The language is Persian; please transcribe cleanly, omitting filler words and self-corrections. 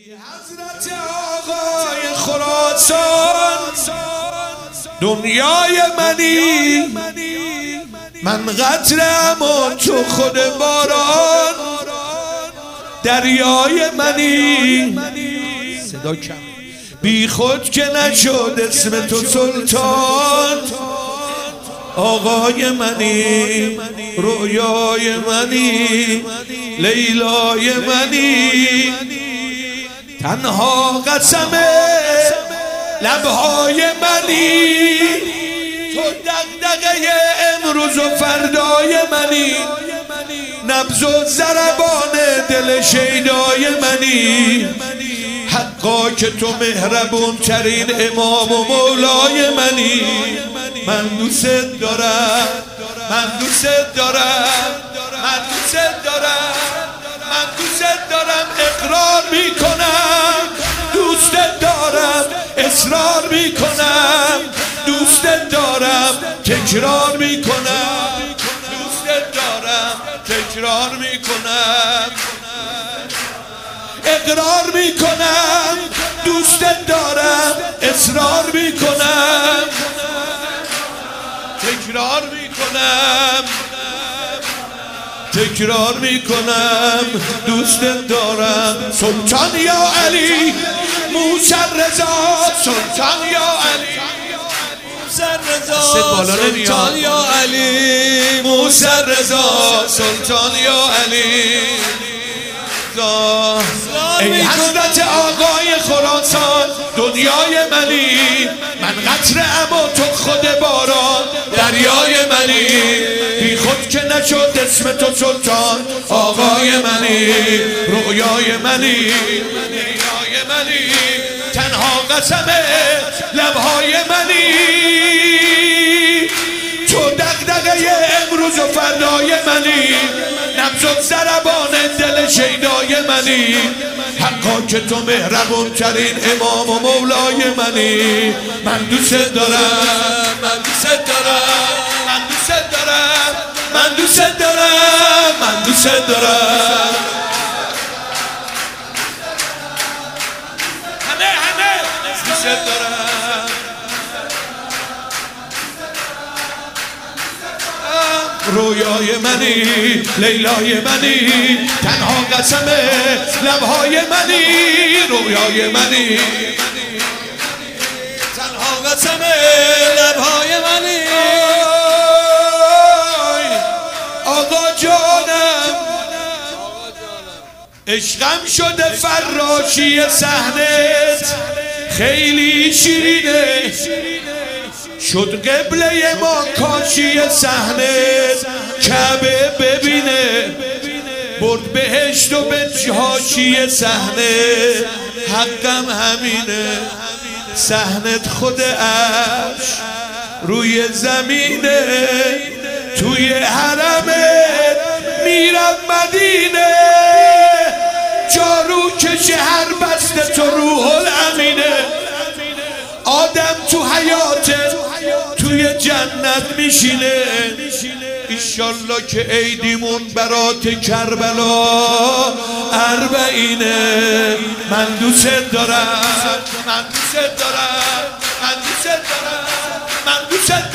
حضرت آقای خراسان دنیای منی، من قطره‌ام و تو خود باران دریای منی. صدا کم. بی خود که نشد اسم تو سلطان، آقای منی، رویای منی، لیلای منی. تنها قسم لبهای منی، تو دغدغه امروز و فردای منی، نبض و ضربان دل شیدای منی. حقا که تو مهربون ترین امام و مولای منی. من دوست دارم، من دوست دارم، من دوست دارم، من دوست دارم. اقرار میکنم دوست دارم، اصرار میکنم دوست دارم، تکرار میکنم دوست دارم، تکرار میکنم، اقرار میکنم دوست دارم، اصرار میکنم، تکرار میکنم، تکرار میکنم دوست دارم. سلطان یا علی موسی رضا، سلطان یا علی موسی رضا، سلطان یا علی موسی رضا، سلطان یا علی. ای حضرت آقای خراسان دنیای منی، من قطره‌ام و تو خود باران دریای منی. بی خود که نشد اسم تو سلطان، آقای منی، رویای منی، لیلای منی. تنها قسم لبهای منی، تو دغدغه امروز و فردای منی، نبض و ضربان دل شیدای منی. حقا که تو مهربون ترین امام و مولای منی. من دوست دارم، من دوست دارم، من دوست دارم، من دوست دارم، من دوست دارم. همه دوست دارم. رویای منی، لیلای منی. تنها قسم لبهای منی، رویای منی. تنها قسم لبهای منی. آقا جانم عشقم شده فراشی صحنت، خیلی شیرینه شد قبله ما کاشی صحنت. کعبه ببینه برد بهشت و به حاشی صحنه. حقم همینه صحنت خود عرش روی زمینه. توی حرمت میرم مدینه، جارو کشه هر بسته تو روح الامینه. آدم تو حیاتت توی جنت میشینه. ایشالله که عیدیمون برات کربلا اربعینه. من دوست دارم، من دوست دارم، من دوست دارم، من دوست